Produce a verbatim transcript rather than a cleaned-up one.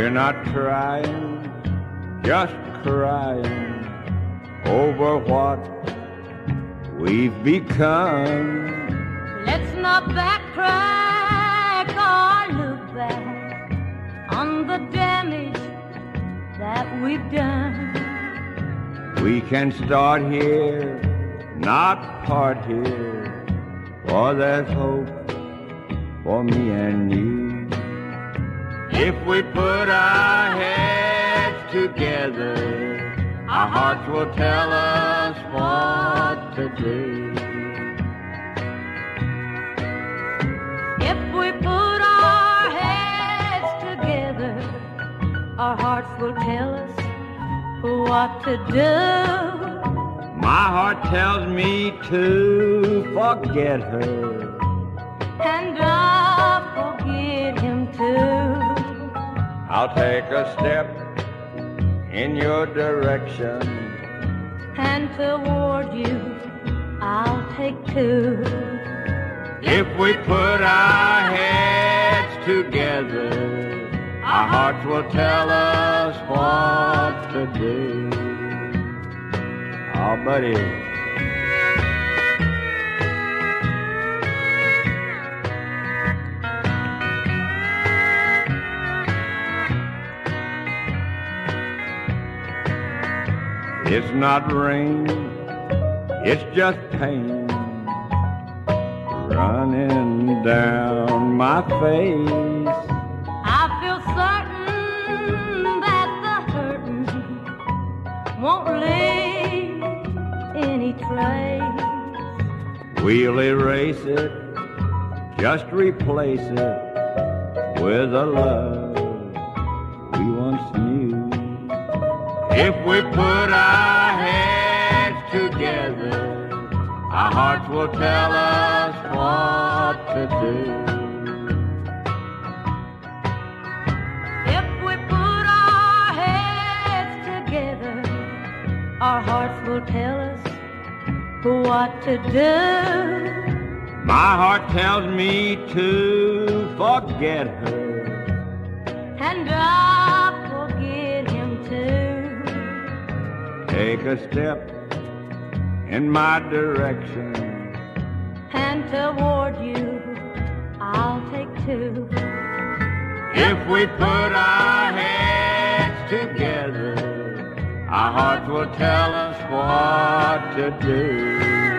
We're not trying, just crying over what we've become. Let's not backtrack or look back on the damage that we've done. We can start here, not part here, for there's hope for me and you. If we put our heads together, our hearts will tell us what to do. If we put our heads together, our hearts will tell us what to do. My heart tells me to forget her, and I'll forget him too. I'll take a step in your direction, and toward you I'll take two. If we put our heads together, our hearts will tell us what to do. Oh, buddy. It's not rain, it's just pain running down my face. I feel certain that the hurting won't leave any trace. We'll erase it, just replace it with a love we once knew. If we put our heads together, our hearts will tell us what to do. If we put our heads together, our hearts will tell us what to do. My heart tells me to forget her, and I'll forget him too. Take a step in my direction, and toward you I'll take two. If we put our heads together, our hearts will tell us what to do.